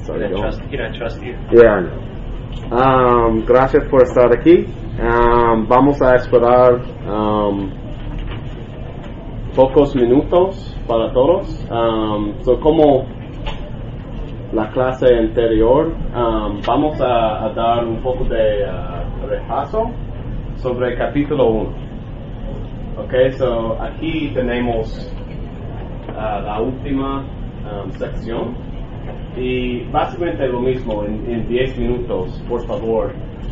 start He going. didn't trust you. Yeah, I know. Gracias por estar aquí. Vamos a esperar pocos minutos para todos. So como la clase anterior, vamos a dar un poco de repaso sobre el capítulo 1. Okay, so aquí tenemos la última sección y básicamente lo mismo en 10 minutos, por favor.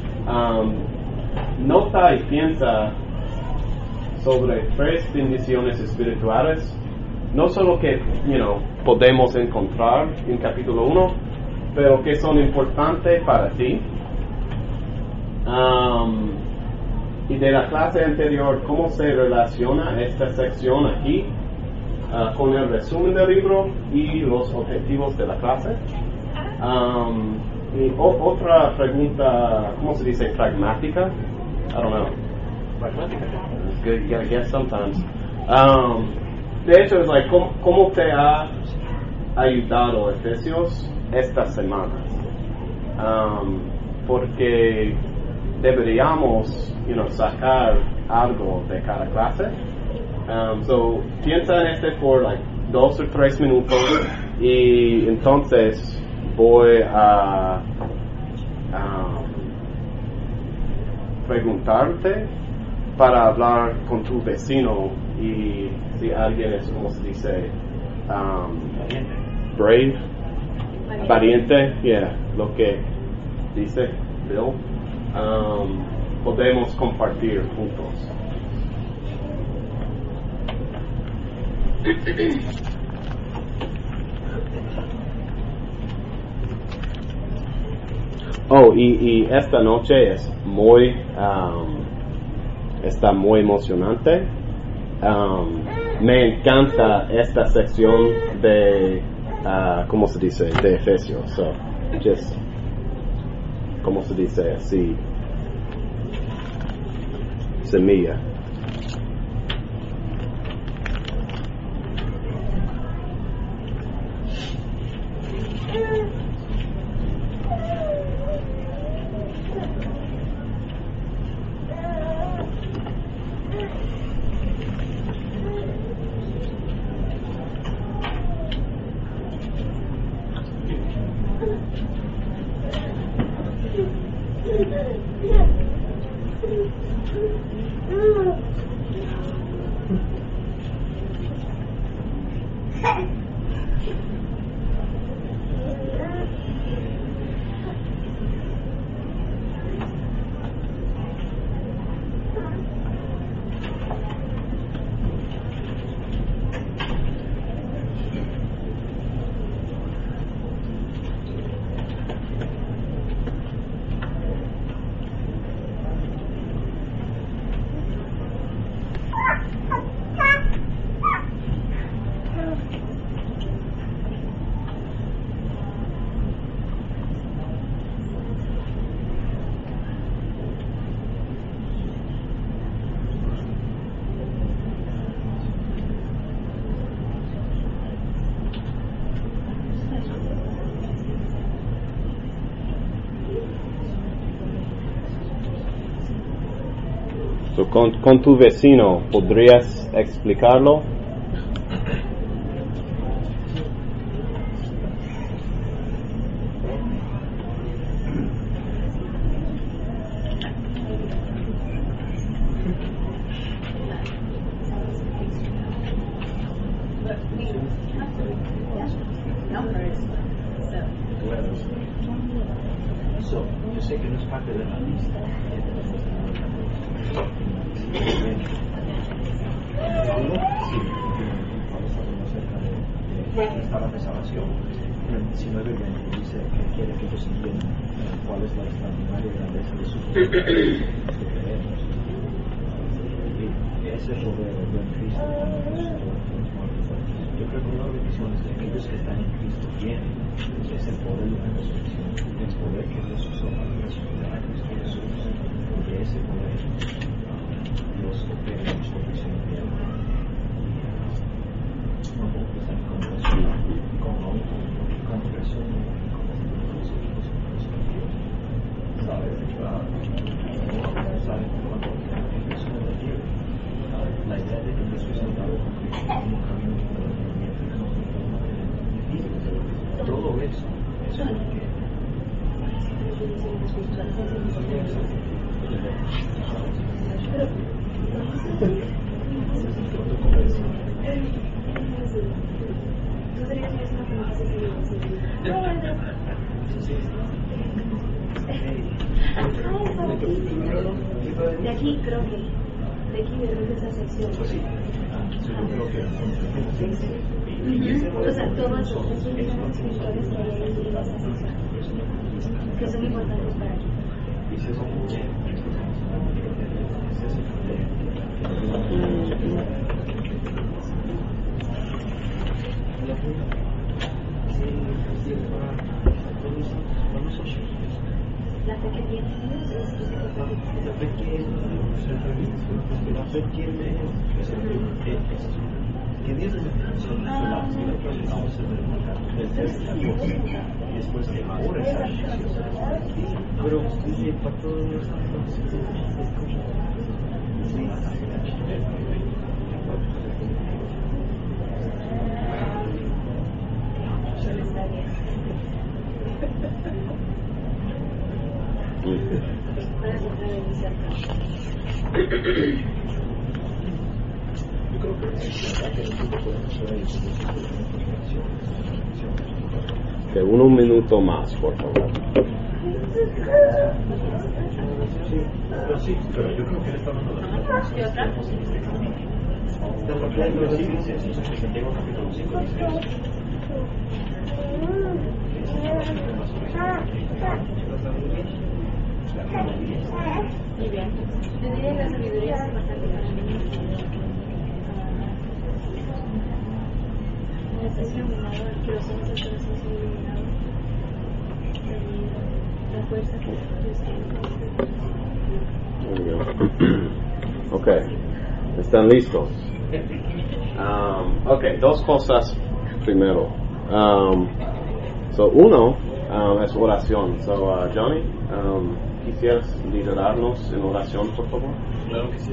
Nota y piensa sobre 3 bendiciones espirituales, no solo que podemos encontrar en capítulo 1, pero que son importantes para ti. Y de la clase anterior, cómo se relaciona esta sección aquí con el resumen del libro y los objetivos de la clase. Y otra pregunta, ¿cómo se dice? Pragmática. I don't know. Pragmática. It's good. You gotta guess sometimes. De hecho, es like, ¿cómo te ha ayudado Efesios estas semanas? Porque deberíamos, sacar algo de cada clase. So, piensa en este por like 2 o 3 minutos y entonces voy a preguntarte para hablar con tu vecino y si alguien es, como se dice, brave, valiente, yeah, lo que dice Bill, podemos compartir juntos. Oh, y esta noche es está muy emocionante. Me encanta esta sección de, ¿cómo se dice? De Efesios. So, just, ¿cómo se dice? Así, semilla. So, con tu vecino, ¿podrías explicarlo? Yo sé que no es parte de la lista. Estaba de salvación. En el 19:20 dice que quiere que ellos entiendan cuál es la extraordinaria grandeza de su poder que creemos. Y ese poder en Cristo, yo creo que una de las bendiciones de aquellos que están en Cristo tienen es el poder de la resurrección, el poder que Dios usó para resucitar a Cristo Jesús, porque ese poder Dios opera en nuestra visión de no como que están con congregación espiritual. De aquí creo que de esa sección. Pues sí, yo creo que O sea, todas las definiciones espirituales que hay en esta sección, que son importantes para aquí. La fe que tiene Dios es la fe que Dios es después de ahora pero para todo yo creo que que un minuto más, por favor. Sí, pero yo creo que él está hablando de las Santiago capítulo 5 dice muy bien. Yo diría que la sabiduría es bastante para mí. Estás iluminado, que los ojos de tu corazón son iluminados. La fuerza que Dios tiene. Ok, ¿están listos? Ok, dos cosas primero. Uno es oración. Johnny, ¿quisieras liderarnos en oración, por favor? Claro que sí.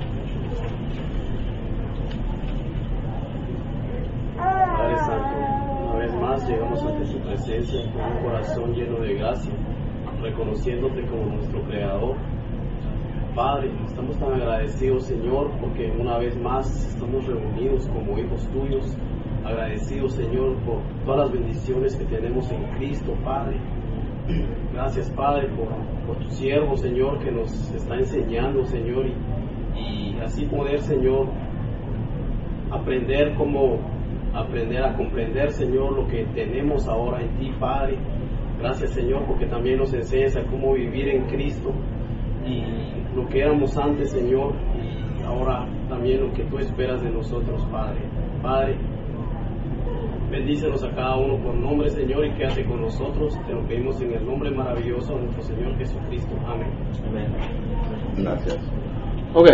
Padre Santo, una vez más llegamos ante tu presencia con un corazón lleno de gracia, reconociéndote como nuestro Creador. Padre, estamos tan agradecidos, Señor, porque una vez más estamos reunidos como hijos tuyos, agradecidos, Señor, por todas las bendiciones que tenemos en Cristo, Padre. Gracias, Padre, por tu siervo, Señor, que nos está enseñando, Señor, y así poder, Señor, aprender a comprender, Señor, lo que tenemos ahora en ti, Padre. Gracias, Señor, porque también nos enseñas a cómo vivir en Cristo y lo que éramos antes, Señor, y ahora también lo que tú esperas de nosotros, Padre. Padre, bendícenos a cada uno por nombre, Señor, y quédate con nosotros. Te lo pedimos en el nombre maravilloso de nuestro Señor Jesucristo. Amén. Amén. Gracias. Ok.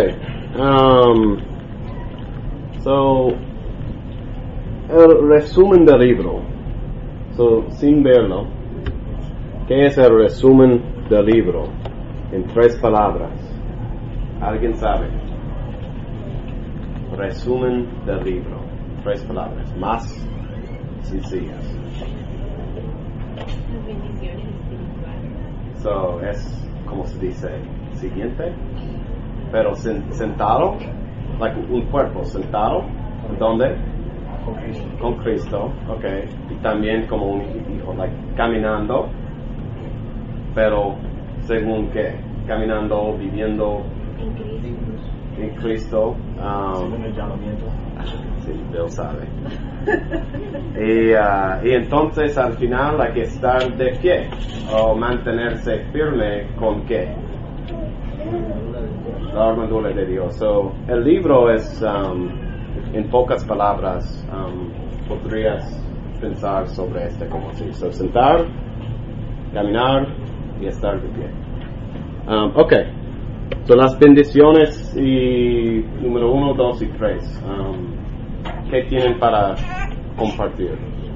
El resumen del libro. Sin verlo, ¿qué es el resumen del libro? En 3 palabras. ¿Alguien sabe? Resumen del libro. 3 palabras. Más sencillas. Las bendiciones espirituales. Es, como se dice, siguiente. Pero sentado, like un cuerpo sentado, ¿dónde? Con Cristo, okay. Y también como un hijo, like caminando, pero según qué, caminando, viviendo en Cristo, según el llamamiento. Sí, Dios sabe. Y entonces al final hay que estar de pie o mantenerse firme con qué. La armadura de Dios. El libro es, en pocas palabras, podrías pensar sobre como así. Sentar, caminar y estar de pie. Ok. Las bendiciones y número 1, 2 y 3. ¿Qué tienen para compartir?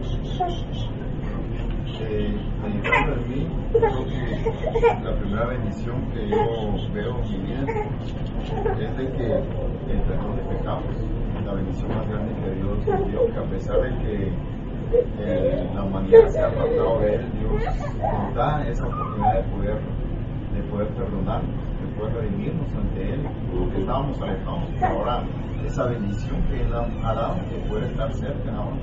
En caso de mí, creo que la primera bendición que yo veo en mi vida es de que el perdón de pecados, la bendición más grande que Dios nos dio, que a pesar de que la humanidad se ha apartado de Él, Dios nos da esa oportunidad de poder perdonar, de poder redimirnos ante Él, porque estábamos alejados, pero ahora esa bendición que Él ha dado de poder estar cerca ahora,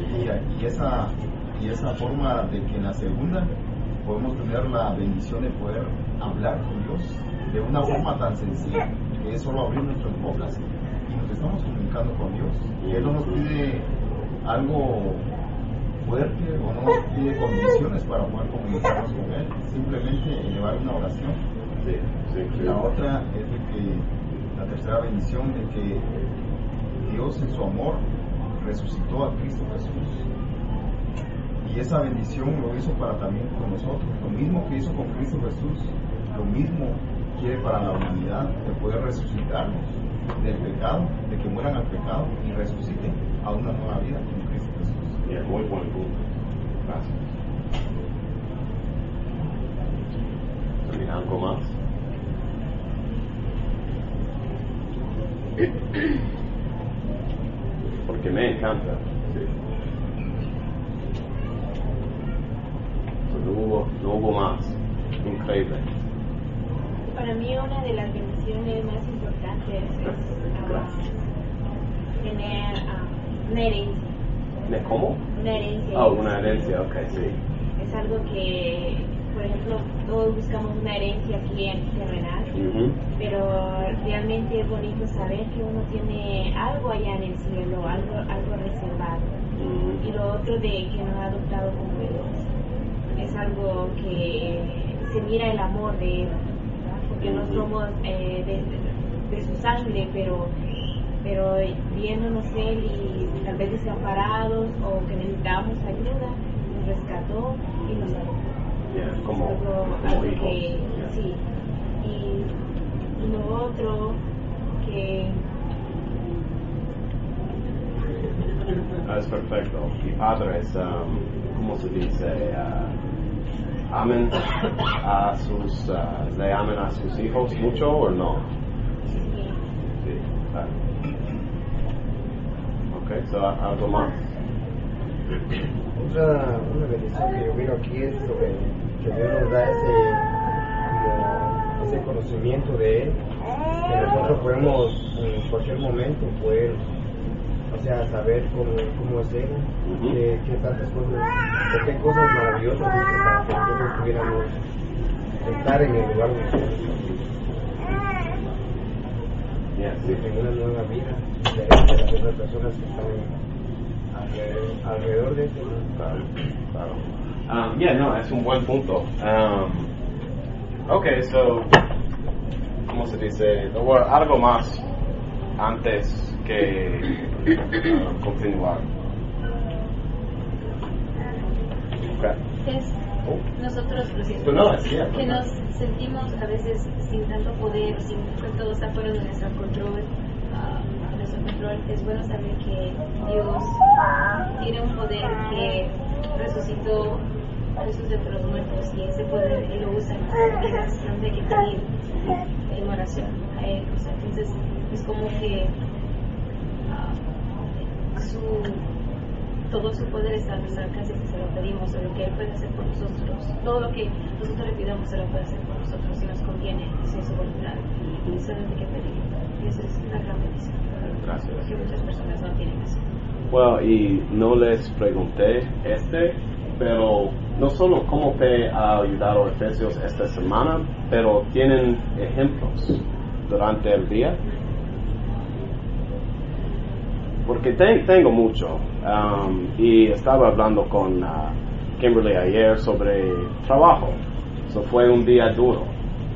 y esa forma de que en la segunda podemos tener la bendición de poder hablar con Dios de una forma tan sencilla que es solo abrir nuestras bocas y nos estamos comunicando con Dios. Y Él no nos pide algo fuerte o no nos pide condiciones para poder comunicarnos con Él, simplemente elevar una oración. La otra es de que la tercera bendición de que Dios en su amor resucitó a Cristo Jesús, y esa bendición lo hizo para también con nosotros. Lo mismo que hizo con Cristo Jesús, lo mismo quiere para la humanidad, de poder resucitarnos del pecado, de que mueran al pecado y resuciten a una nueva vida con Cristo Jesús. Yeah, muy buen punto. Gracias. ¿Algo más? Porque me encanta. No hubo más. Increíble. Para mí una de las bendiciones más importantes es tener una herencia. ¿Cómo? Una herencia. Oh, una herencia, ok, sí. Es algo que, por ejemplo, todos buscamos una herencia aquí en terrenal, pero realmente es bonito saber que uno tiene algo allá en el cielo, algo reservado. Y lo otro de que nos ha adoptado como hijos. Es algo que se mira el amor de Él, porque no somos de su sangre, pero viéndonos Él y tal vez desamparados o que necesitábamos ayuda, nos rescató y nos adoptó. Como algo hijos. Que, sí. Y lo otro que es perfecto. Y padres, ¿cómo se dice? ¿Amen a sus, le amen a sus hijos mucho o no? Sí, claro. Ok, so, ¿algo más? Una bendición que yo miro aquí es sobre que Dios nos da ese conocimiento de Él, que nosotros podemos en cualquier momento poder, o sea, saber cómo es Él, qué tantas cosas, qué cosas maravillosas hizo para que nosotros pudiéramos estar en el lugar donde estamos. En una nueva vida, diferente a las otras personas que están alrededor de eso. Claro. No, es un buen punto. Okay, so, ¿cómo se dice? Algo más antes que continuar. Okay. Nosotros que nos sentimos a veces sin tanto poder, sin que todo está fuera de nuestro control, es bueno saber que Dios tiene un poder que resucitó a Jesús de los muertos, y ese poder Él lo usa en nuestras vidas. No hay que pedir en oración a Él. O sea, entonces es como que todo su poder está a nuestro alcance si se lo pedimos, o lo que Él puede hacer por nosotros. Todo lo que nosotros le pidamos se lo puede hacer por nosotros si nos conviene, si es su voluntad. Y solamente hay que pedir. Y esa es una gran bendición. Gracias. Porque muchas personas no tienen eso. Well, y no les pregunté pero no solo cómo te ha ayudado Efesios esta semana, pero tienen ejemplos durante el día. Porque tengo mucho, y estaba hablando con Kimberly ayer sobre trabajo. So fue un día duro,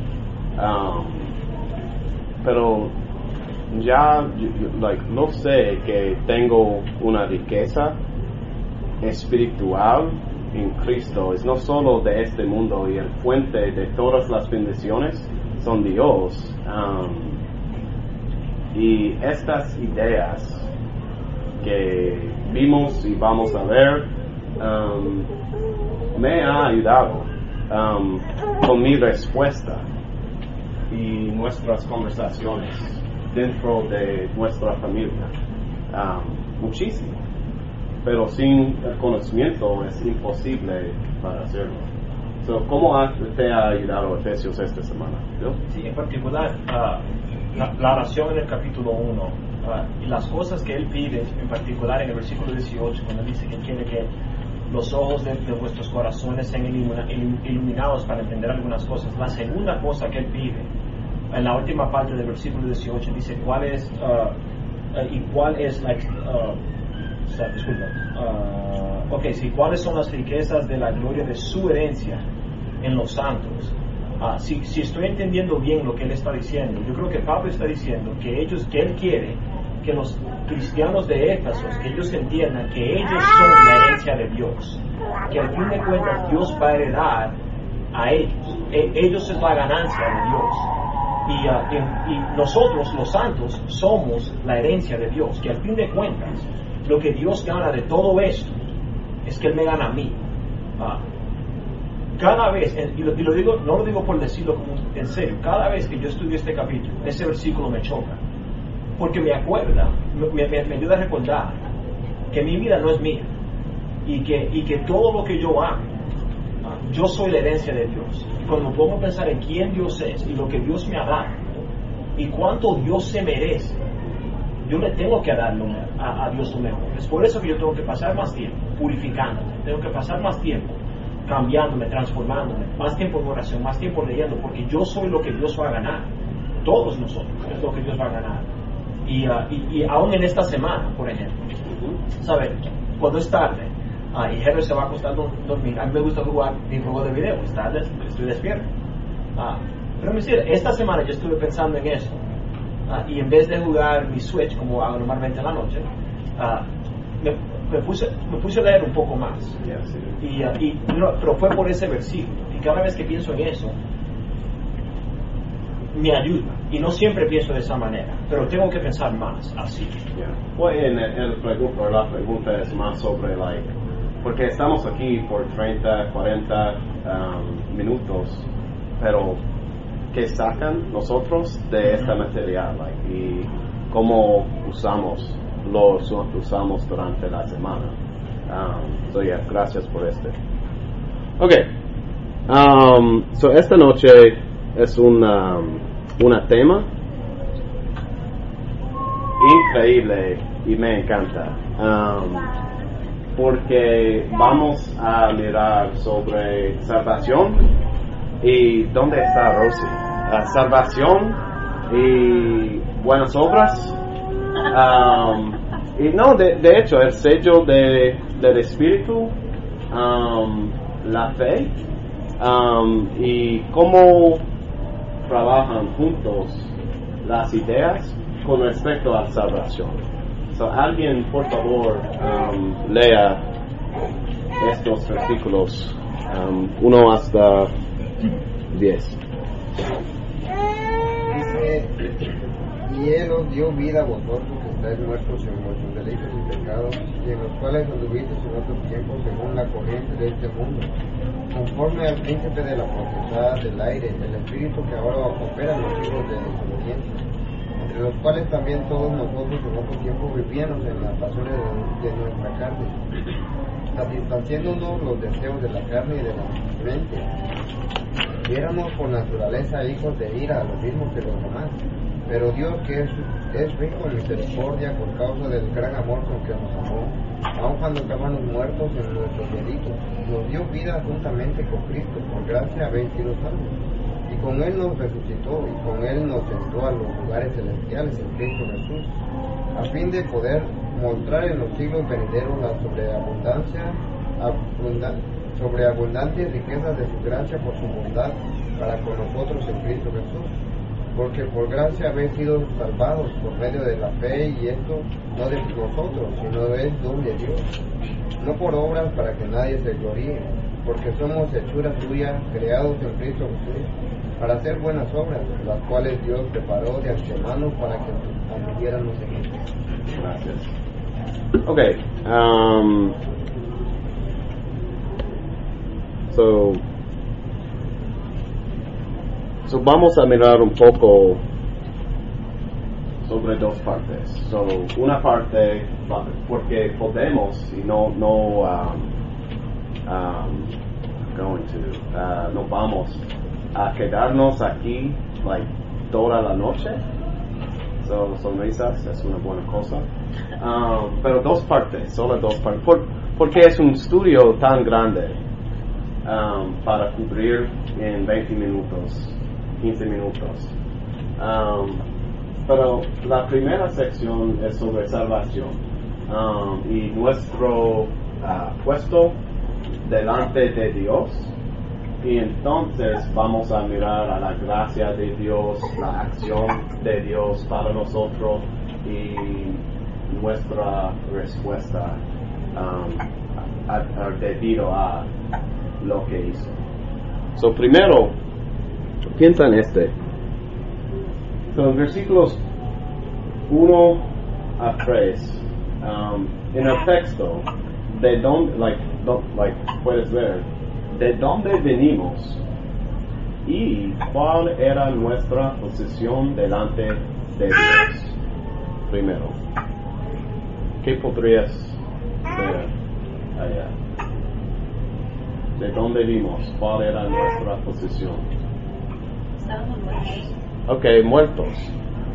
pero ya no sé que tengo una riqueza espiritual en Cristo. Es no solo de este mundo, y el fuente de todas las bendiciones son Dios. Y estas ideas que vimos y vamos a ver me ha ayudado con mi respuesta y nuestras conversaciones dentro de nuestra familia, muchísimo. Pero sin el conocimiento es imposible para hacerlo. So, ¿cómo te ha ayudado Efesios esta semana? ¿No? Sí, en particular, la oración en el capítulo 1, y las cosas que él pide, en particular en el versículo 18, cuando dice que quiere que los ojos de vuestros corazones sean iluminados para entender algunas cosas. La segunda cosa que él pide, en la última parte del versículo 18, dice cuáles son las riquezas de la gloria de su herencia en los santos. Si estoy entendiendo bien lo que él está diciendo, yo creo que Pablo está diciendo que él quiere que los cristianos de Éfeso, que ellos entiendan que ellos son la herencia de Dios, que al fin de cuentas Dios va a heredar a ellos. Ellos es la ganancia de Dios. Y nosotros, los santos, somos la herencia de Dios, que al fin de cuentas lo que Dios gana de todo esto es que Él me gana a mí. Cada vez, y lo digo, no lo digo por decirlo como en serio, cada vez que yo estudio este capítulo, ese versículo me choca, porque me acuerda, me ayuda a recordar que mi vida no es mía, y que todo lo que yo hago, yo soy la herencia de Dios. Y cuando podemos pensar en quién Dios es y lo que Dios me ha dado y cuánto Dios se merece, yo le tengo que dar a Dios lo mejor. Es por eso que yo tengo que pasar más tiempo purificándome, tengo que pasar más tiempo cambiándome, transformándome, más tiempo en oración, más tiempo leyendo, porque yo soy lo que Dios va a ganar. Todos nosotros es lo que Dios va a ganar. Y aún en esta semana, por ejemplo, ¿sabes? Cuando es tarde y Heather se va a acostar a dormir, a mí me gusta jugar mi juego de video, estoy despierto. Pero me decir, esta semana yo estuve pensando en eso, y en vez de jugar mi Switch como hago normalmente en la noche, me puse a leer un poco más. Pero fue por ese versículo, y cada vez que pienso en eso me ayuda, y no siempre pienso de esa manera, pero tengo que pensar más así. Bueno, la pregunta es más sobre porque estamos aquí por 30, 40 minutos, pero ¿qué sacan nosotros de este material? Y cómo lo usamos durante la semana. Gracias por este. Esta noche es una tema increíble y me encanta, porque vamos a mirar sobre salvación y ¿dónde está Rosy? Salvación y buenas obras, y no, de hecho el sello del Espíritu, la fe, y cómo trabajan juntos las ideas con respecto a salvación. Alguien, por favor, lea estos versículos 1 hasta 10. Dice: y Él os dio vida a vosotros que estáis muertos en vuestros delitos y pecados, y en los cuales anduvisteis en otros tiempos según la corriente de este mundo, conforme al príncipe de la potestad del aire, el espíritu que ahora opera en los hijos de desobediencia, entre los cuales también todos nosotros en otro tiempo vivíamos en las pasiones de nuestra carne, satisfaciéndonos los deseos de la carne y de la mente. Y éramos por naturaleza hijos de ira, lo mismo que los demás. Pero Dios, que es rico en misericordia por causa del gran amor con que nos amó, aun cuando estábamos muertos en nuestros delitos, nos dio vida juntamente con Cristo. Por gracia habéis sido salvos. Y con Él nos resucitó, y con Él nos sentó a los lugares celestiales en Cristo Jesús, a fin de poder mostrar en los siglos venideros la sobreabundantes riquezas de su gracia por su bondad para con nosotros en Cristo Jesús. Porque por gracia habéis sido salvados por medio de la fe, y esto no de nosotros, sino es don de Dios, no por obras para que nadie se gloríe, porque somos hechura suya, creados en Cristo Jesús, para hacer buenas obras, las cuales Dios preparó de antemano para que anduviéramos en ellas. Gracias. So vamos a mirar un poco sobre dos partes. Una parte, porque podemos y no nos vamos a quedarnos aquí like toda la noche. Sonrisas es una buena cosa. Pero solo dos partes. Porque es un estudio tan grande para cubrir en 20 minutos, 15 minutos. Pero la primera sección es sobre salvación y nuestro puesto delante de Dios. Y entonces vamos a mirar a la gracia de Dios, la acción de Dios para nosotros y nuestra respuesta debido a lo que hizo. Primero, piensa en en versículos 1 a 3, en el texto, de dónde, puedes ver, de dónde venimos y cuál era nuestra posición delante de Dios. Primero, ¿qué podrías ver allá? ¿De dónde vimos? ¿Cuál era nuestra posición? Estábamos muertos. Ok, muertos.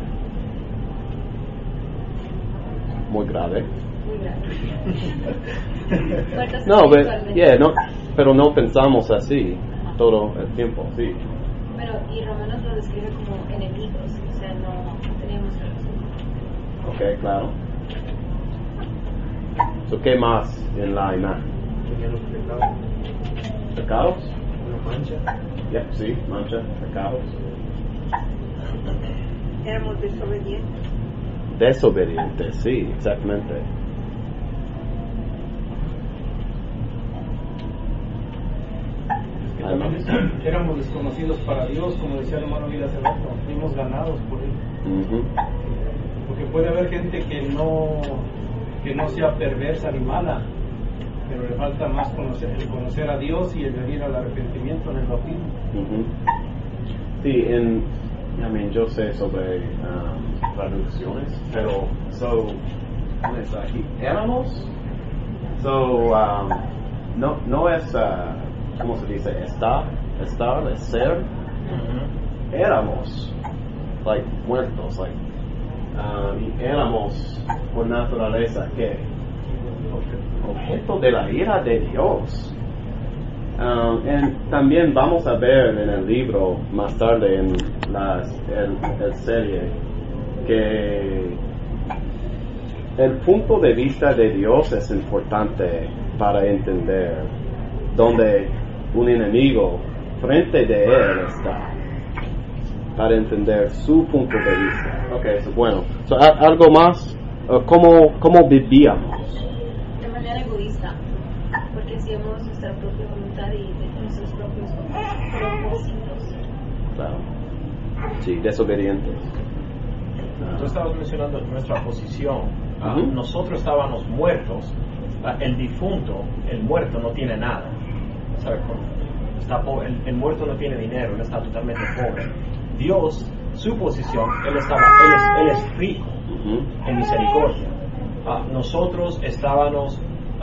Muy grave. Muy grave. Muertos No, espiritualmente. pero no pensamos así todo el tiempo, sí. Pero, y Romanos lo describe como enemigos, o sea, no teníamos relación. Ok, claro. ¿Qué más en la imagen? Tenía los pecados, ¿Pecados? una mancha. Sí, mancha, pecados. Éramos desobedientes. Desobedientes, sí, exactamente. También éramos desconocidos para Dios, como decía el hermano Miguel hace rato, fuimos ganados por Él. Ujú. Porque puede haber gente que no sea perversa ni mala, pero le falta más conocer a Dios y el venir al arrepentimiento en el bautismo. Ujú. Sí, yo sé sobre traducciones, pero ¿dónde está aquí? Éramos, no es, ¿cómo se dice? Estar, es ser. Éramos, muertos, y éramos por naturaleza, ¿qué? Objeto de la ira de Dios. También vamos a ver en el libro más tarde en el serie que el punto de vista de Dios es importante para entender donde un enemigo frente de él está, para entender su punto de vista. Ok, bueno, algo más, ¿cómo vivíamos? De manera egoísta, porque hacíamos nuestra propia voluntad y nuestros propios propósitos. Claro. Sí, desobedientes. Tú estabas mencionando nuestra posición. Ujú. Nosotros estábamos muertos. El difunto, el muerto, no tiene nada. ¿Sabe? El muerto no tiene dinero, él está totalmente pobre. Dios, su posición, él es rico en misericordia. Nosotros estábamos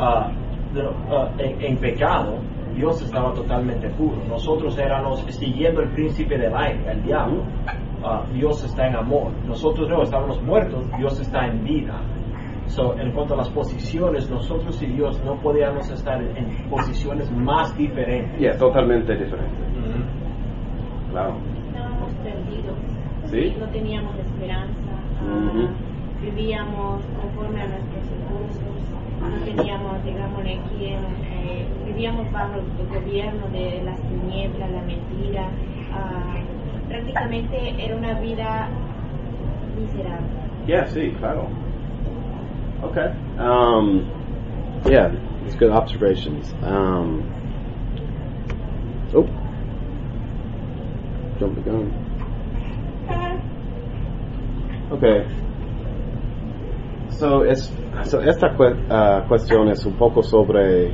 en pecado. Dios estaba totalmente puro. Nosotros éramos siguiendo el príncipe del aire, el diablo. Dios está en amor. Nosotros no estábamos muertos, Dios está en vida. En cuanto a las posiciones, nosotros y Dios no podíamos estar en posiciones más diferentes. Totalmente diferente. Claro. Estábamos perdidos. ¿Sí? No teníamos esperanza. Vivíamos conforme a nuestros recursos. No teníamos, digámosle aquí, vivíamos bajo el gobierno de las tinieblas, la mentira. Prácticamente era una vida miserable. Sí, claro. Okay. It's good observations. Jump the gun. Okay. Esta cuestión es un poco sobre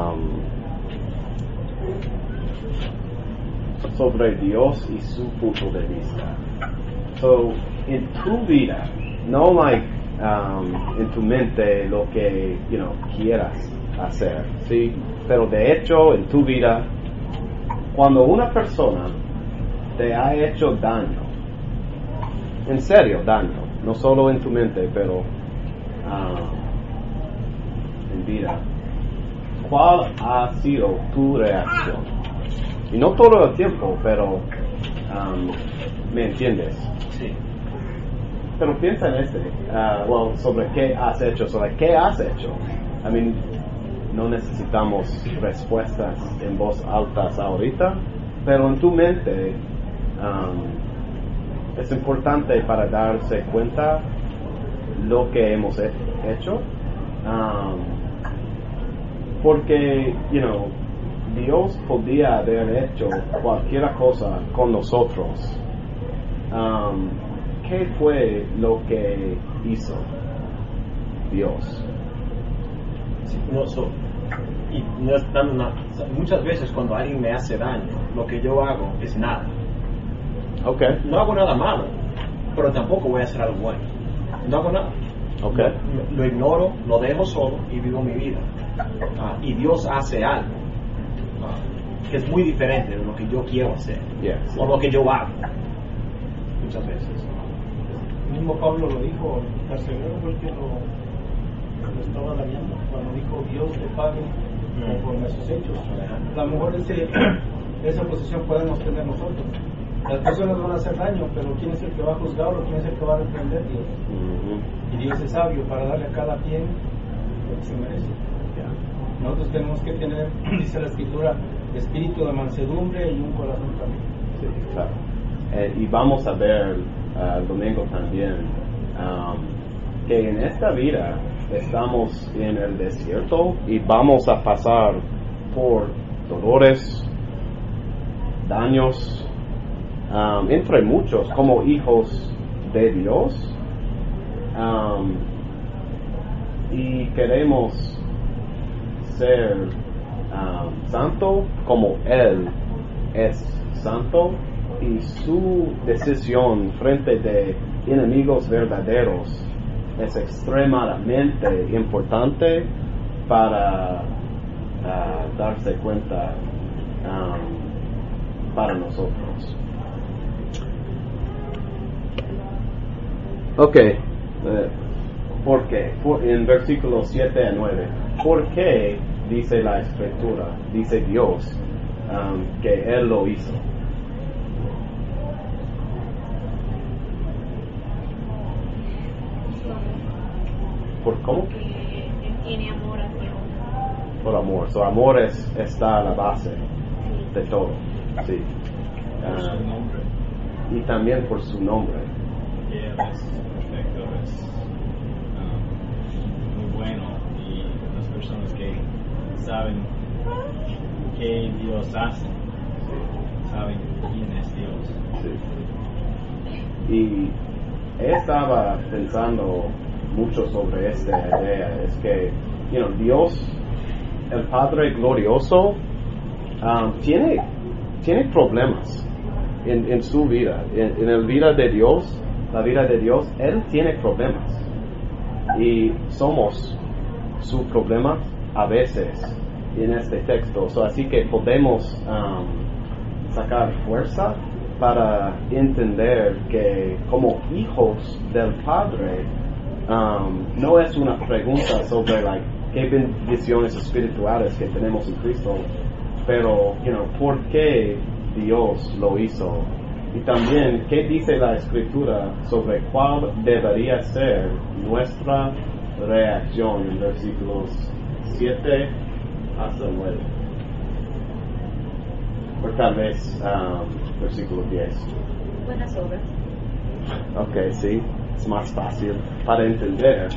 Dios y su punto de vista. En tu vida, no en tu mente lo que quieras hacer, ¿sí? Pero de hecho en tu vida cuando una persona te ha hecho daño, en serio daño, no solo en tu mente, pero en vida, ¿cuál ha sido tu reacción? Y no todo el tiempo, pero ¿me entiendes? Sí. Pero piensa en sobre qué has hecho, I mean, no necesitamos respuestas en voz alta ahorita, pero en tu mente es importante para darse cuenta lo que hemos hecho, porque, Dios podía haber hecho cualquier cosa con nosotros. ¿Qué fue lo que hizo Dios? Sí, y no es tan muchas veces cuando alguien me hace daño, lo que yo hago es nada. Okay. No hago nada malo, pero tampoco voy a hacer algo bueno. No hago nada. Okay. Lo ignoro, lo dejo solo y vivo mi vida. Y Dios hace algo que es muy diferente de lo que yo quiero hacer, o lo que yo hago muchas veces. El mismo Pablo lo dijo, el carcelero fue el que lo estaba dañando cuando dijo Dios le pague conforme a sus hechos. A lo mejor esa posición podemos tener nosotros. Las personas van a hacer daño, pero ¿quién es el que va a juzgar o quién es el que va a defender? Dios. Y Dios es sabio para darle a cada quien lo que se merece. Nosotros tenemos que tener, dice la Escritura, espíritu de mansedumbre y un corazón también. Sí, claro. Y vamos a ver el domingo también que en esta vida estamos en el desierto y vamos a pasar por dolores, daños, entre muchos como hijos de Dios, y queremos ser santo como Él es santo, y su decisión frente de enemigos verdaderos es extremadamente importante para darse cuenta para nosotros. ¿Por qué? En versículos 7 a 9. ¿Por qué dice la Escritura, dice Dios, que Él lo hizo? ¿Por cómo? Porque Él tiene amor hacia uno. Por amor. So, amor está a la base de todo. Sí. Por su nombre. Y también por su nombre. Que Él es perfecto, es muy bueno, y las personas que saben qué Dios hace, saben quién es Dios. Sí. Y estaba pensando mucho sobre esta idea, es que Dios, el Padre glorioso, tiene problemas en su vida, en la vida de Dios, Él tiene problemas y somos su problema a veces en este texto. Así que podemos sacar fuerza para entender que como hijos del Padre, no es una pregunta sobre qué bendiciones espirituales que tenemos en Cristo, pero ¿por qué Dios lo hizo? Y también, ¿qué dice la Escritura sobre cuál debería ser nuestra reacción en versículos 7 hasta 9? O tal vez versículo 10. Buenas obras. Ok, sí, es más fácil para entender.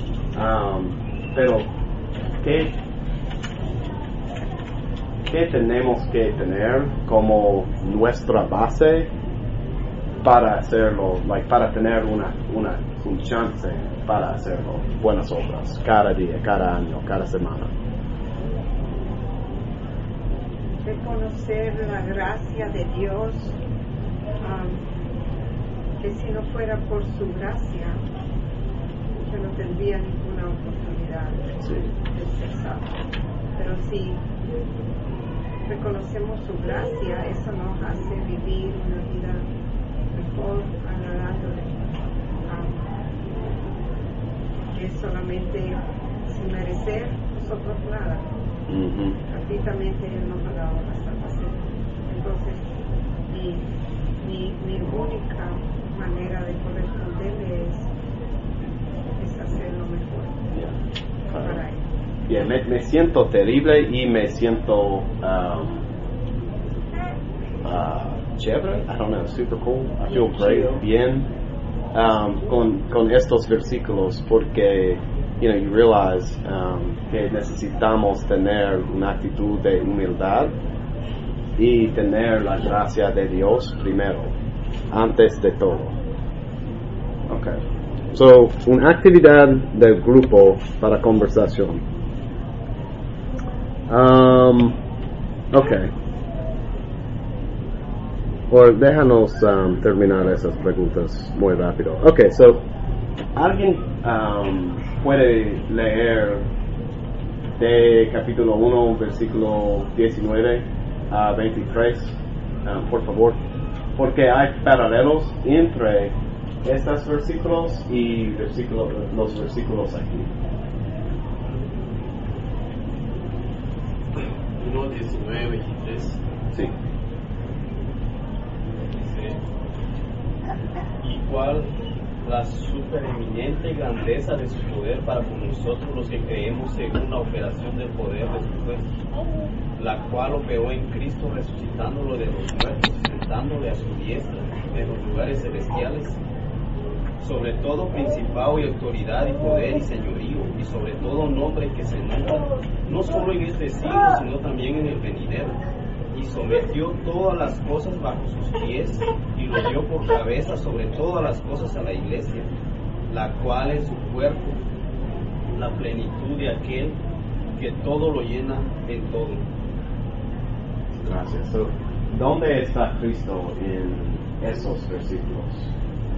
Pero, ¿qué tenemos que tener como nuestra base para hacerlo, para tener un chance para hacerlo? Buenas obras, cada día, cada año, cada semana. Reconocer la gracia de Dios, que si no fuera por su gracia, yo no tendría ninguna oportunidad de ser salvo. Pero sí, reconocemos su gracia, eso nos hace vivir una vida mejor, agradándole. Que solamente sin merecer nosotros nada. Gratuitamente Él nos ha dado la salvación. Entonces, mi única manera de corresponderle es hacer lo mejor para Él. Me siento terrible y me siento chévere, I don't know, super cool, I feel great, bien, con estos versículos, porque you realize que necesitamos tener una actitud de humildad y tener la gracia de Dios primero, antes de todo. Okay. So, una actividad del grupo para conversación. Okay. Pues déjanos terminar esas preguntas muy rápido. Okay, so, ¿alguien puede leer de capítulo 1, versículo 19 a 23, por favor? Porque hay paralelos entre estos versículos y los versículos aquí. 1, 19, 23. Sí. Y cuál la supereminente grandeza de su poder para con nosotros los que creemos según la operación del poder de su fuerza, la cual operó en Cristo resucitándolo de los muertos, sentándole a su diestra en los lugares celestiales, sobre todo principado y autoridad y poder y señorío, y sobre todo nombre que se nombra, no solo en este siglo, sino también en el venidero, y sometió todas las cosas bajo sus pies, y lo dio por cabeza sobre todas las cosas a la iglesia, la cual es su cuerpo, la plenitud de aquel que todo lo llena en todo. Gracias. So, ¿dónde está Cristo en esos versículos?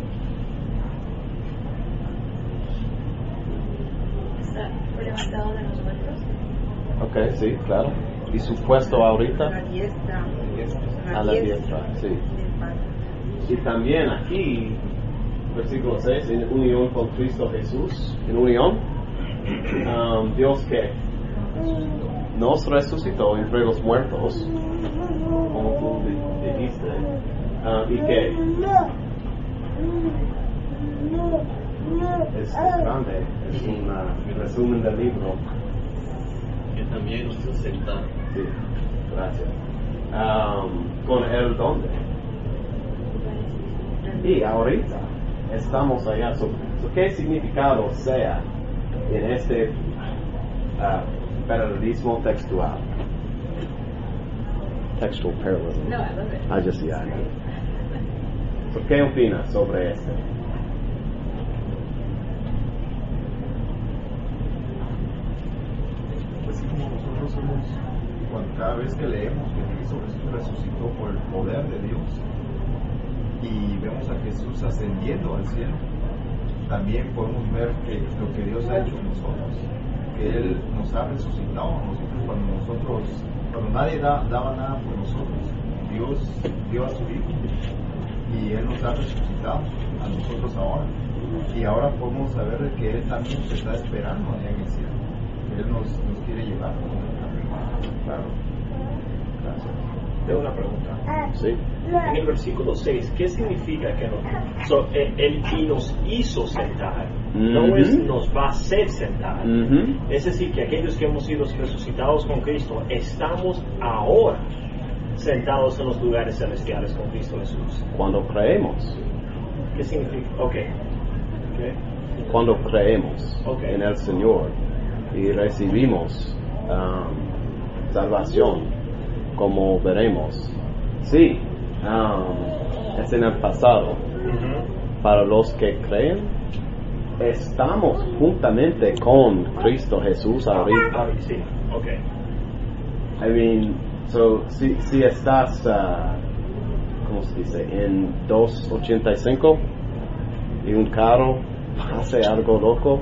Está levantado de los muertos. Okay, sí, claro. ¿Y su puesto ahorita? A la diestra, sí. Y también aquí, versículo 6, en unión con Cristo Jesús, en unión, Dios que nos resucitó entre los muertos, como tú dijiste, y que es grande, es un resumen del libro. Que también nos hizo sentar. Sí, gracias. Con el dónde. Y ahorita estamos allá. ¿Qué significado sea en este paralelismo textual? Textual parallelism. No, I love it. I just, yeah. ¿Qué opinas sobre este? Pues como nosotros somos, cada vez que leemos que Cristo Jesús resucitó por el poder de Dios y vemos a Jesús ascendiendo al cielo, también podemos ver que lo que Dios ha hecho en nosotros, que Él nos ha resucitado a nosotros cuando nadie daba nada por nosotros. Dios dio a su Hijo y Él nos ha resucitado a nosotros ahora, y ahora podemos saber que Él también se está esperando allá en el cielo. Él nos quiere llevar. Claro. Gracias. Tengo una pregunta. Sí. En el versículo 6, ¿qué significa que Él y nos hizo sentar? No es nos va a hacer sentar. Es decir, que aquellos que hemos sido resucitados con Cristo, estamos ahora sentados en los lugares celestiales con Cristo Jesús. Cuando creemos. ¿Qué significa? Okay. Cuando creemos en el Señor y recibimos salvación, como veremos. Sí, es en el pasado. Para los que creen, estamos juntamente con Cristo Jesús ahorita. Sí, okay. I mean, so, si estás, ¿cómo se dice? En 285 y un carro hace algo loco,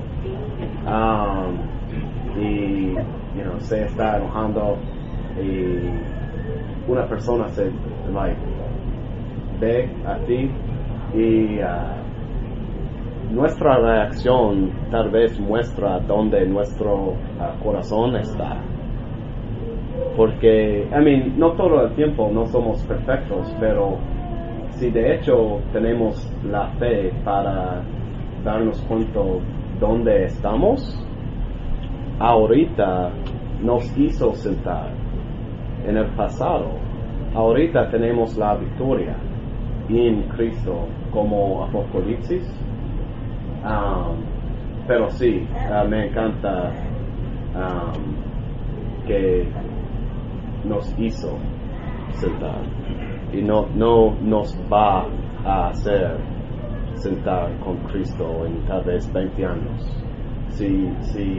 y se está enojando y una persona se ve a ti y nuestra reacción tal vez muestra dónde nuestro corazón está. Porque, no todo el tiempo no somos perfectos, pero si de hecho tenemos la fe para darnos cuenta dónde estamos, ahorita nos hizo sentar. En el pasado, ahorita tenemos la victoria en Cristo, como Apocalipsis. Pero sí, me encanta que nos hizo sentar y no nos va a hacer sentar con Cristo en tal vez 20 años. Si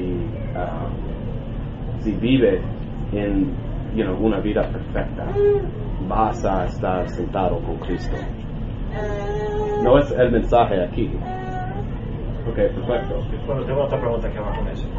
vive en una vida perfecta, vas a estar sentado con Cristo. No es el mensaje aquí. Ok, perfecto. Bueno, tengo otra pregunta que va con eso.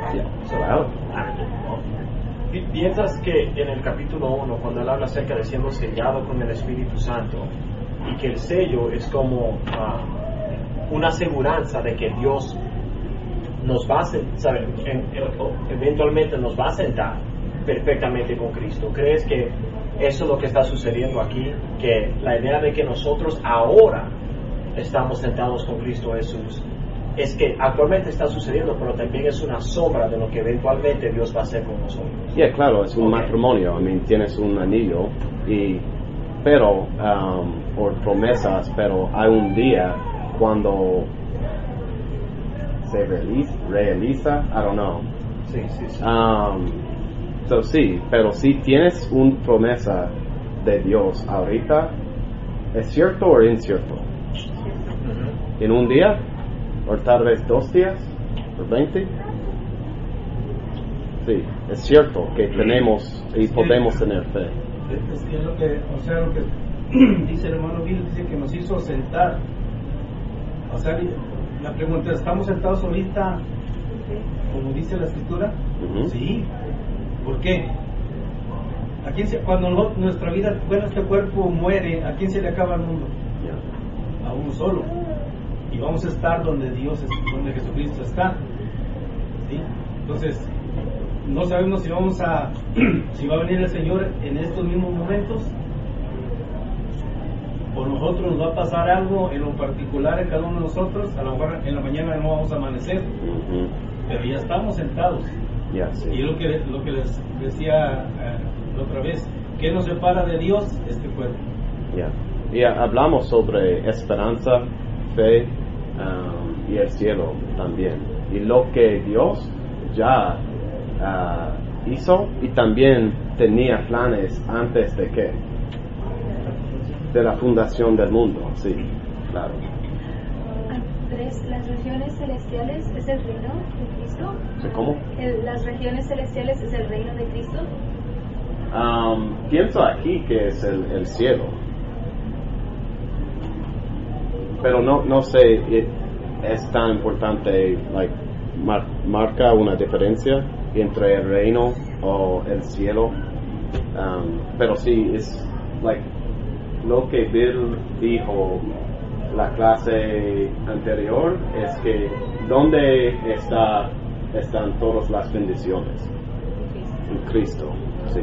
¿Piensas que en el capítulo 1, cuando él habla acerca de siendo sellado con el Espíritu Santo, y que el sello es como una aseguranza de que Dios nos va a eventualmente nos va a sentar perfectamente con Cristo? ¿Crees que eso es lo que está sucediendo aquí? Que la idea de que nosotros ahora estamos sentados con Cristo Jesús es que actualmente está sucediendo, pero también es una sombra de lo que eventualmente Dios va a hacer con nosotros. Sí, claro, es un matrimonio. Tienes un anillo, pero por promesas, pero hay un día cuando se realiza, I don't know. Sí. Sí, pero si tienes una promesa de Dios ahorita, ¿es cierto o incierto? ¿En un día? ¿O tal vez 2 días? ¿O 20? Sí, es cierto que tenemos y podemos tener fe. Es que lo que dice el hermano Bill, dice que nos hizo sentar. O sea, la pregunta, ¿estamos sentados ahorita como dice la Escritura? Sí. ¿Por qué? Cuando nuestra vida, este cuerpo muere, ¿a quién se le acaba el mundo? A uno solo. Y vamos a estar donde Jesucristo está. ¿Sí? Entonces, no sabemos si si va a venir el Señor en estos mismos momentos, o nosotros nos va a pasar algo en lo particular en cada uno de nosotros. A lo mejor en la mañana no vamos a amanecer, pero ya estamos sentados. Sí. Y lo que les decía la otra vez, ¿qué nos separa de Dios? Este cuerpo. Y hablamos sobre esperanza, fe y el cielo también, y lo que Dios ya hizo, y también tenía planes antes de la fundación del mundo. Sí, claro. Andrés, ¿las regiones celestiales es el reino de Cristo? ¿Cómo? ¿Las regiones celestiales es el reino de Cristo? Pienso aquí que es el cielo, pero no sé, es tan importante, marca una diferencia entre el reino o el cielo, pero sí, es lo que Bill dijo la clase anterior, es que ¿dónde están todas las bendiciones? En Cristo, sí.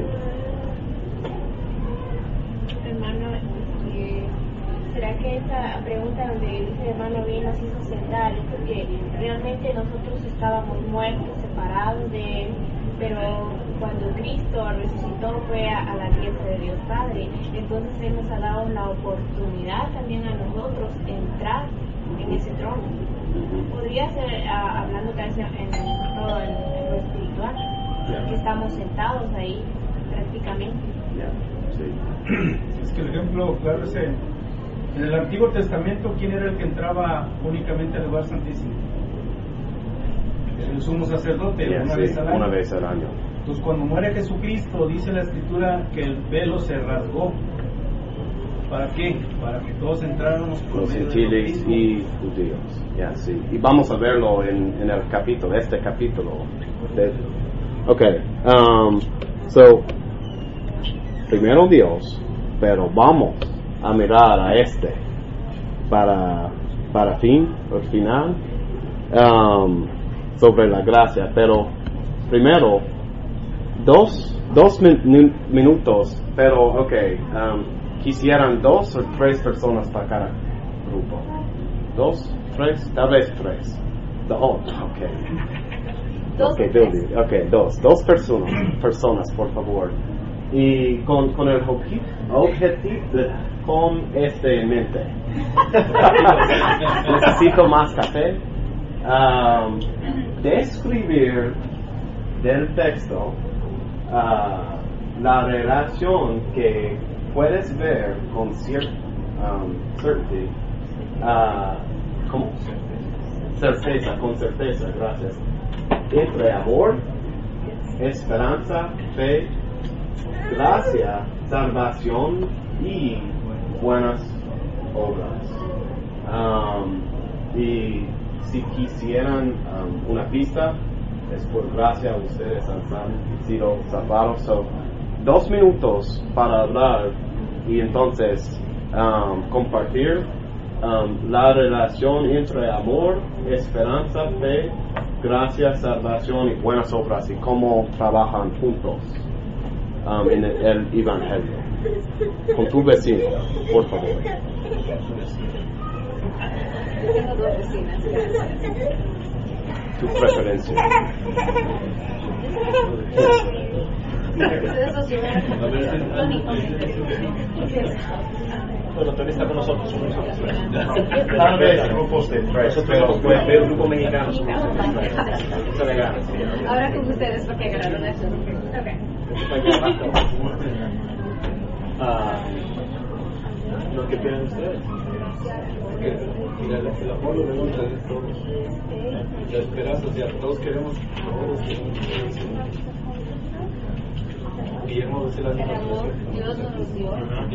Hermano, ¿será que esa pregunta donde dice hermano bien nos hizo sentar es porque realmente nosotros estábamos muertos, separados de Él, pero cuando Cristo resucitó fue a la diestra de Dios Padre? Entonces Él nos ha dado la oportunidad también a nosotros de entrar en ese trono. Podría ser hablando casi en todo en lo espiritual, que estamos sentados ahí prácticamente. Es que el ejemplo claro es en el Antiguo Testamento, ¿quién era el que entraba únicamente al lugar santísimo? El sumo sacerdote, una vez al año. Entonces cuando muere Jesucristo, dice la Escritura que el velo se rasgó. ¿Para qué? Para que todos entráramos por los medio gentiles y judíos. Sí. Y vamos a verlo en el capítulo, primero Dios, pero vamos a mirar a para el final, sobre la gracia. Pero primero, dos minutos, pero quisieran 2 o 3 personas para cada grupo. 2, 3, tal vez 3. Dos personas, por favor. Y con el objetivo, con en mente. Necesito más café. Describir del texto la relación que puedes ver con certeza, gracias, entre amor, esperanza, fe, gracia, salvación y buenas obras. Y si quisieran una pista, es por gracia ustedes han sido salvados. 2 minutos para hablar y entonces compartir la relación entre amor, esperanza, fe, gracia, salvación y buenas obras, y cómo trabajan juntos en el Evangelio. Con tu vecino, por favor. Yo tengo 2 vecinas. Tu preferencia. Ustedes los llevan. Bueno, Tony está con nosotros. Tal vez grupos de 3, pero pueden ver un grupo mexicano. Ahora con ustedes, porque agarraron eso. ¿Lo que piensan ustedes? Mira, el amor lo vemos en todos. La esperanza, o sea, todos queremos. Guillermo dice la misma cosa. Dios nos dio.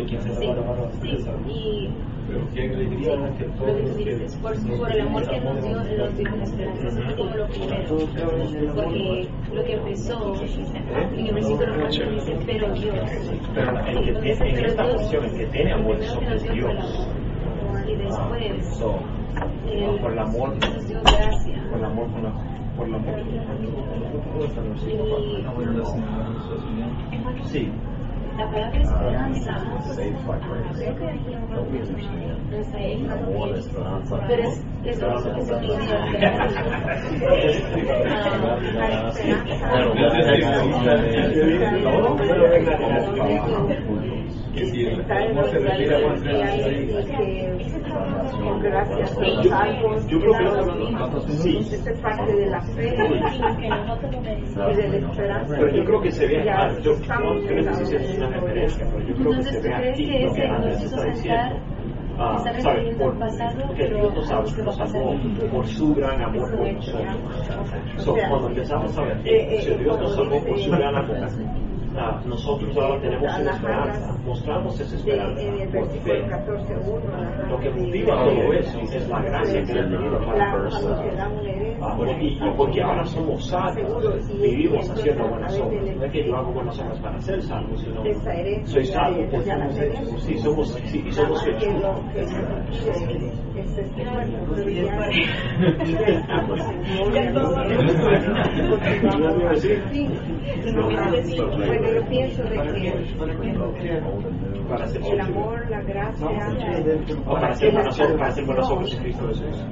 Pero ¿quién le diría que todos por el amor que nos dio la esperanza? Eso fue como lo primero. Porque lo que empezó, en el versículo 4 dice, pero Dios. Pero en esta función, el que tiene amor es Dios. Y después, por el amor, nos dio gracia. por el amor, por el amor. Sí. La palabra esperanza. Pero es lo que se que si el amor se refiere a más gracias a los salvos, yo creo que sí. Esta es parte de la fe y de la esperanza. Pero yo creo que se ve, yo creo que sí es una referencia, pero yo creo que se ve aquí lo que Andrés está diciendo. ¿Sabes? Porque Dios nos salvó por su gran amor por nosotros. Cuando empezamos a ver si Dios nos salvó por su gran amor, nosotros ahora tenemos una esperanza, mostramos esa esperanza por fe. Lo que motiva todo eso es la gracia que Él ha tenido para la persona. Y porque ahora somos salvos, vivimos haciendo buenas obras. No es que yo hago buenas obras para ser salvo, sino soy salvo porque somos hechos. Sí, somos hechos. Bueno, yo pienso de que el amor, la gracia, para hacer buenas obras en Cristo Jesús.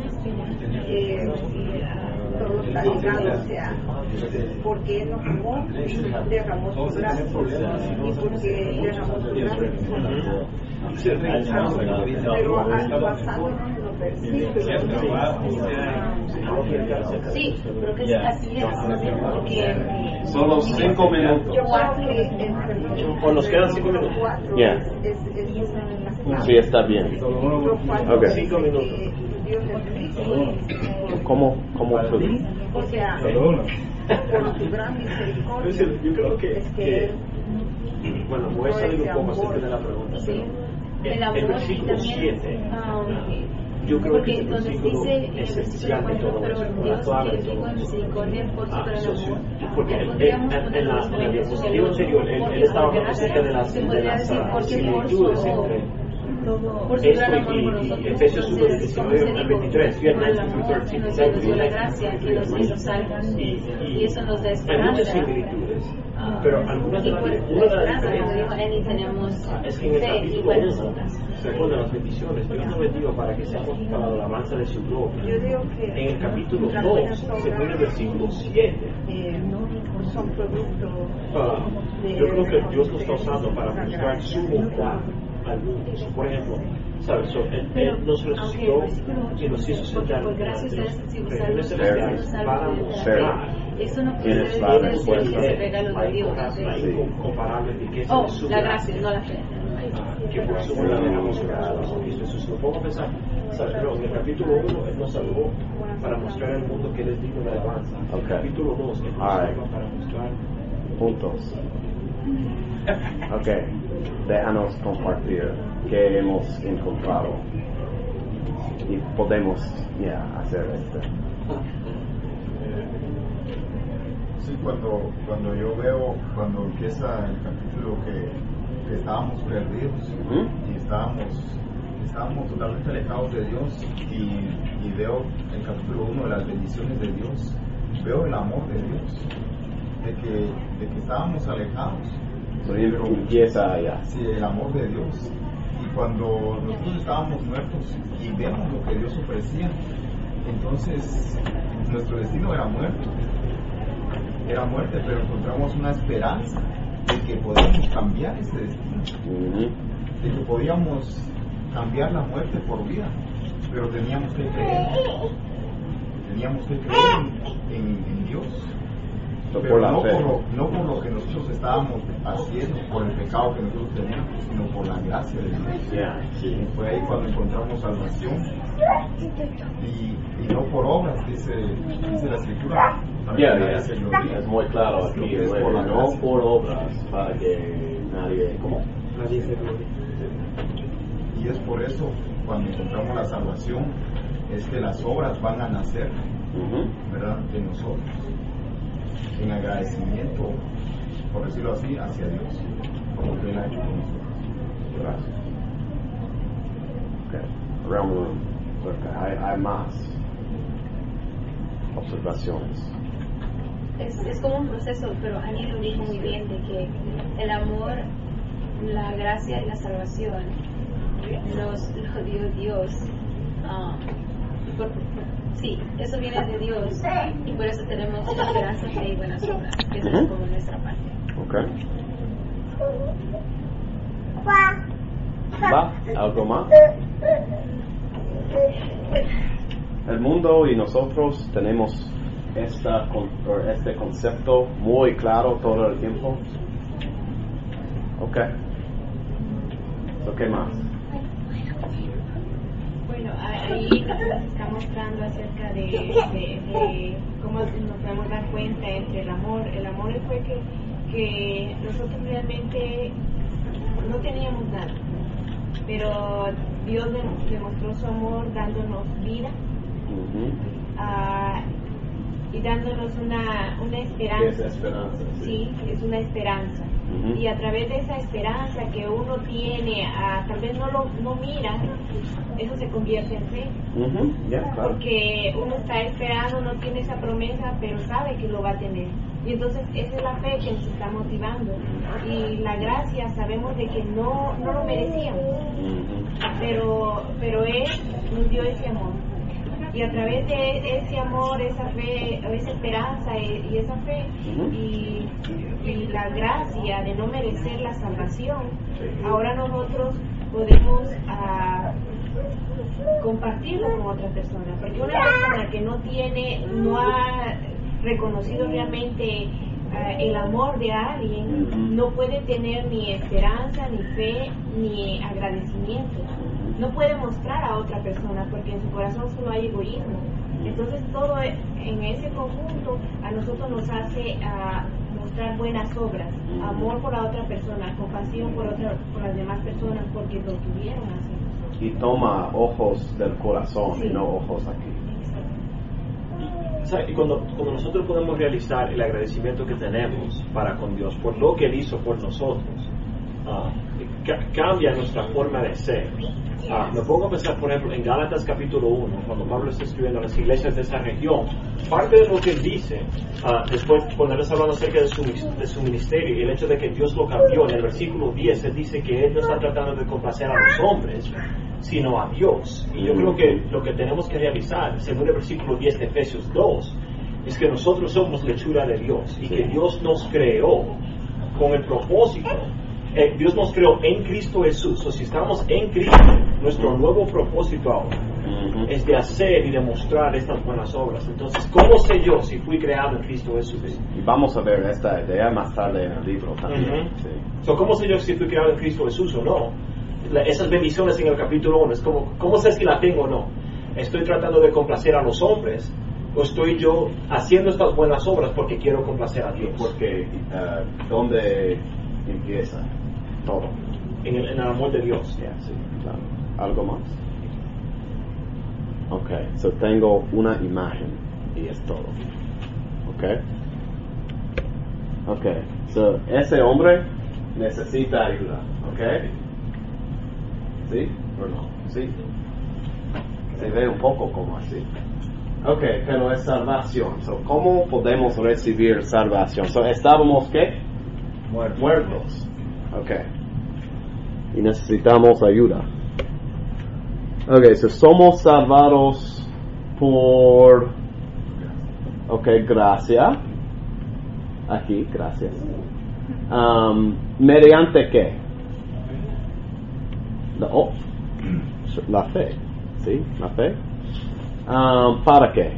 todo está ligado, o sea, porque Él nos amó, derramó su gracia, y porque derramó su gracia. Pero basándonos en los versículos. Sí, creo que así es. Porque solo 5 minutos. Yo creo que ¿O nos quedan 5 minutos? Yeah. Sí, está bien. Okay. 5 minutos. ¿Cómo O sea, por su gran misericordia. Yo creo que bueno, voy a salir un poco acerca de la pregunta, pero el el amor versículo también 7 yo creo porque que ese donde versículo dice en el versículo esencial de 4, todo pero eso, Dios la clave que de es rico todo en eso. misericordia por su gran amor. Porque Podríamos en poner la los momentos diapositiva anterior, él estaba hablando acerca de las se podría decir porque por similitudes su entre por su gran amor por nosotros, y Efesios 1, entonces, 19 al 23, por el amor que nos dio la gracia, que nos hizo salvos, y eso nos da hay muchas esperanza. similitudes, pero algunas de Y las por una de las esperanza, como dijo diferencias Lenny, tenemos es que en el fe capítulo igual 1 nosotras. se acuerdan las bendiciones. Dios nos bendiga para que seamos para la alabanza de su gloria. Yo digo que En el capítulo las 2, buenas según el obras, versículo 7, son producto yo creo que Dios nos está usando para mostrar su bondad al mundo. Por ejemplo, ¿sabes? Él nos resucitó y nos hizo sentar Por gracia ustedes han sido regiones salvos, celestiales para mostrar eso no puede Tienes ser la el regalo de Dios. la incomparable riqueza de su La gracia, no la fe. que por su bondad dejamos a Cristo Jesús. Lo pongo a pensar, ¿sabes? Pero en el capítulo 1 Él nos salvó para mostrar al mundo que Él es digno de alabanza. En el capítulo 2 Él nos salva para mostrar puntos. Ok, déjanos compartir qué hemos encontrado y podemos hacer esto. Sí, cuando yo veo, cuando empieza el capítulo que estábamos perdidos y estábamos totalmente alejados de Dios y veo el capítulo 1 de las bendiciones de Dios, veo el amor de Dios, de que estábamos alejados. Pero empieza allá. Sí, el amor de Dios. Y cuando nosotros estábamos muertos y vemos lo que Dios ofrecía, entonces nuestro destino era muerte, pero encontramos una esperanza de que podíamos cambiar ese destino, de que podíamos cambiar la muerte por vida, pero teníamos que creer en Dios. Pero no por lo que nosotros estábamos haciendo, por el pecado que nosotros teníamos, sino por la gracia de Dios. Y fue ahí cuando encontramos salvación. Y no por obras, dice la Escritura. Es muy claro aquí, no por obras, para que nadie se glorie. Y es por eso, cuando encontramos la salvación, es que las obras van a nacer, ¿verdad?, de nosotros, en agradecimiento, por decirlo así, hacia Dios, por lo que Él ha hecho con nosotros. Gracias. Okay. Around the room. Hay más observaciones. Es como un proceso, pero Annie lo dijo muy bien, de que el amor, la gracia y la salvación lo dio Dios. Sí, eso viene de Dios y por eso tenemos esperanza, fe y buenas obras, que eso es como nuestra parte. Okay. ¿Va? ¿Algo más? El mundo y nosotros tenemos este concepto muy claro todo el tiempo. Ok. ¿Qué más? Bueno, ahí nos está mostrando acerca de cómo nos podemos dar cuenta entre el amor. El amor fue que nosotros realmente no teníamos nada, pero Dios demostró su amor dándonos vida y dándonos una esperanza. Es esperanza. Sí, es una esperanza. Y a través de esa esperanza que uno tiene, tal vez no mira, eso se convierte en fe. Claro. Porque uno está esperando, no tiene esa promesa, pero sabe que lo va a tener. Y entonces esa es la fe que nos está motivando. Y la gracia, sabemos de que no lo merecíamos, pero Él nos dio ese amor. Y a través de ese amor, esa fe, esa esperanza y esa fe y la gracia de no merecer la salvación, ahora nosotros podemos compartirlo con otra persona. Porque una persona que no ha reconocido realmente el amor de alguien, no puede tener ni esperanza, ni fe, ni agradecimiento. No puede mostrar a otra persona porque en su corazón solo hay egoísmo. Entonces todo en ese conjunto a nosotros nos hace mostrar buenas obras, amor por la otra persona, compasión por las demás personas porque lo tuvieron hacia nosotros. y toma ojos del corazón y no ojos aquí. Y cuando nosotros podemos realizar el agradecimiento que tenemos para con Dios por lo que Él hizo por nosotros, cambia nuestra forma de ser. Me pongo a pensar, por ejemplo, en Gálatas capítulo 1, cuando Pablo está escribiendo a las iglesias de esa región, parte de lo que él dice, después cuando él está hablando acerca de su ministerio y el hecho de que Dios lo cambió, en el versículo 10 él dice que él no está tratando de complacer a los hombres, sino a Dios. Y yo creo que lo que tenemos que realizar, según el versículo 10 de Efesios 2, es que nosotros somos lechura de Dios y que Dios nos creó con el propósito. Dios nos creó en Cristo Jesús. O si estamos en Cristo, nuestro nuevo propósito ahora es de hacer y demostrar estas buenas obras. Entonces, ¿cómo sé yo si fui creado en Cristo Jesús? Y vamos a ver esta idea más tarde en el libro también. ¿Cómo sé yo si fui creado en Cristo Jesús o no? Esas bendiciones en el capítulo 1, es como, ¿cómo sé si la tengo o no? ¿Estoy tratando de complacer a los hombres? ¿O estoy yo haciendo estas buenas obras porque quiero complacer a Dios? Porque, ¿dónde empieza todo? En el amor de Dios. Sí, claro. ¿Algo más? Ok, so tengo una imagen y es todo. Ok, so ese hombre necesita ayuda. Ok, ¿sí o no? Sí. Se ve un poco como así. Ok, pero es salvación. So, ¿cómo podemos recibir salvación? So, ¿estábamos qué? Muertos. Ok. Y necesitamos ayuda. Ok, so somos salvados por... Ok, gracia. Aquí, gracias. ¿Mediante qué? La fe. ¿Sí? La fe. ¿Para qué?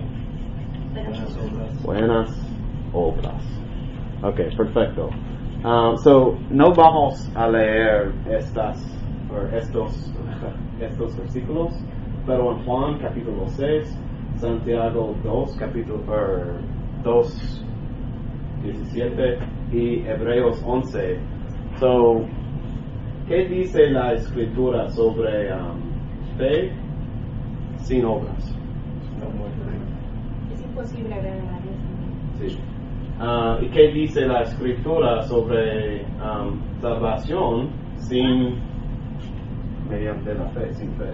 Buenas obras. Ok, perfecto. So, no vamos a leer estos versículos, pero en Juan capítulo 6, Santiago 2, capítulo 2, 17 y Hebreos 11. So, ¿qué dice la Escritura sobre fe sin obras? Es imposible agradar a Dios. Sí. ¿Y qué dice la Escritura sobre salvación mediante la fe, sin fe?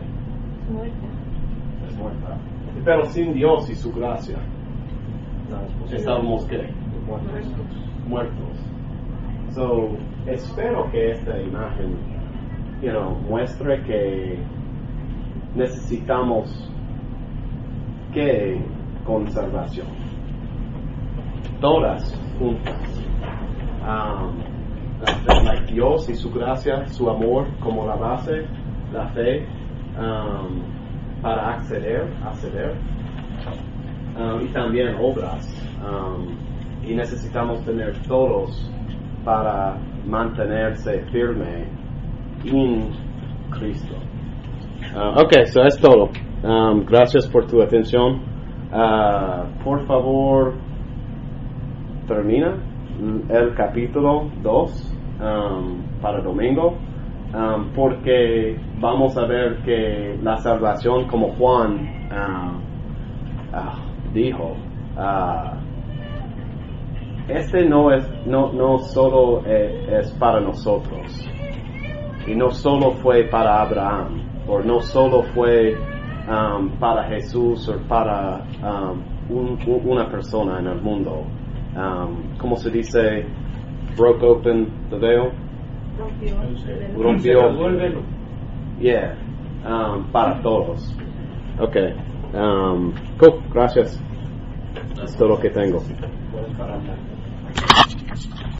Es muerta. Pero sin Dios y su gracia, estamos ¿qué? Muertos. So, espero que esta imagen, muestre que necesitamos que conservación. Todas juntas. Dios y su gracia, su amor como la base, la fe para acceder, y también obras. Y necesitamos tener todos para mantenerse firme en Cristo. Ok, so es todo. Gracias por tu atención. Por favor, termina el capítulo 2 para domingo, porque vamos a ver que la salvación, como Juan dijo, no solo es para nosotros, y no solo fue para Abraham, o no solo fue para Jesús o para una persona en el mundo. ¿Cómo se dice? Broke open the veil. Rompió el velo. Yeah. Para todos. Okay. Cool. Gracias. Es todo lo que tengo.